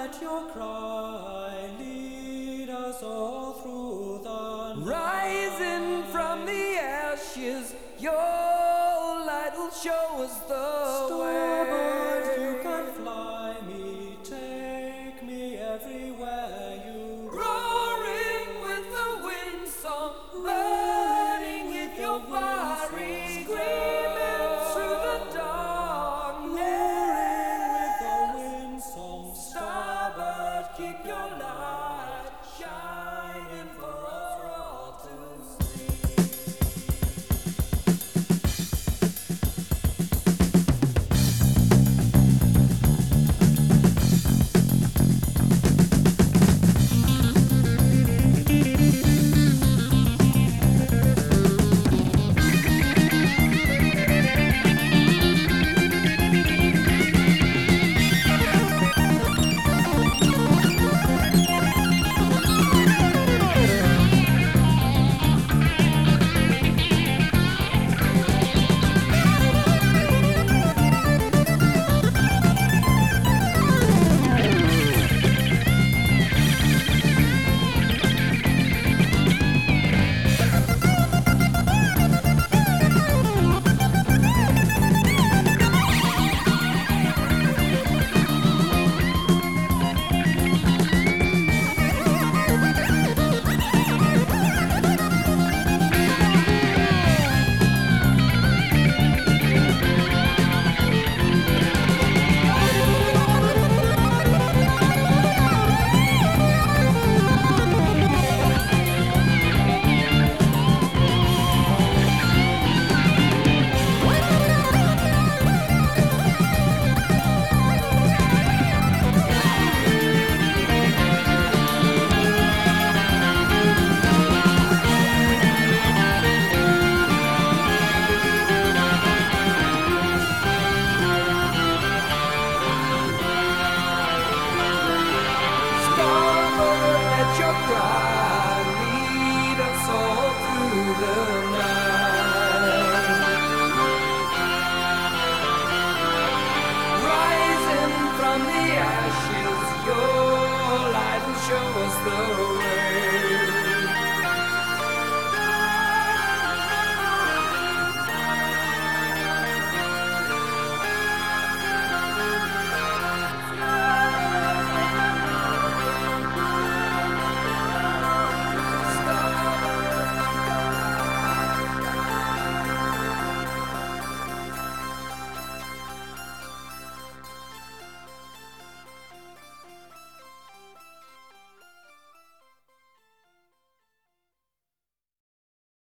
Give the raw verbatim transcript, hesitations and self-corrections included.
let your cry lead us all through the night. Rising from the ashes, your light will show us the Starboard, way. you can fly me, take me everywhere you Roaring with the wind song, burning with your fiery screaming through the darkness. with the wind song. Starboard, keep your light shining for us all to see. Starboard, let your cry lead us all through the night.